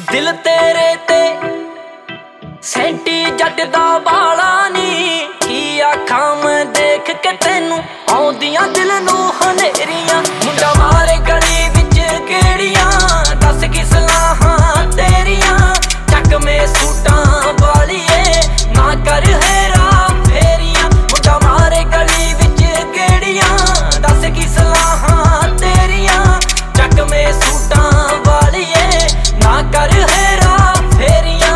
दिल तेरे ते सेंटी जट दा बाला नी की आखां मैं देख के तेनू आउंदियां दिल नू हनेरियां मुंडा मारे गली विच केड़ियां दस की सलाहां तेरियां चक में सूटां वालिए ना कर हेरा फेरियां मुंडा मारे गली विच केड़ियां दस की सलाहां तेरियां चक में सूटां वालिए ना कर हेरा फेरियां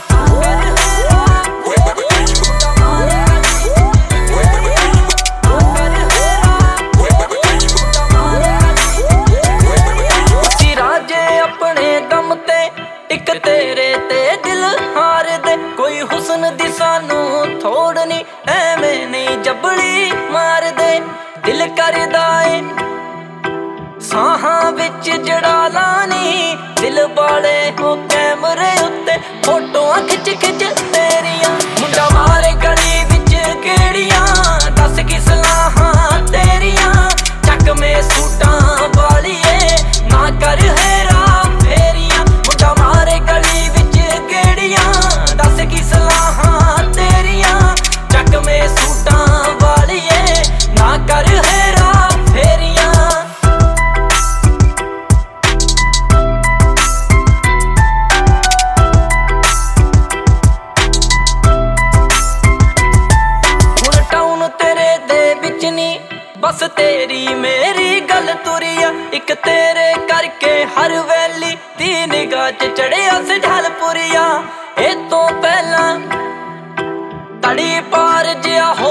इक तेरे ते दिल हार दे कोई हुस्न दी सानू थोड़ नी एवें नहीं जबड़ी मार दे दिल करदा ए साहां विच जड़ा लानी दिल वाले हो कैमरे उत्ते फोटोआं खिच खिच तेरियां मुंडा मारे गली विच केड़ियां दस की सलाहां तेरियां चक में सूटां वालिए ना कर हेरा फेरियां मुंडा मारे गली विच केड़ियां दस की सलाहां तेरियां चक में सूटां वालिए ना कर हेरा फेरियां बस तेरी मेरी गल तुरिया इक तेरे करके हर वैली दी निगाह च चढ़िया सझलपुरिया ए तो पहला तड़ी पार जिया हो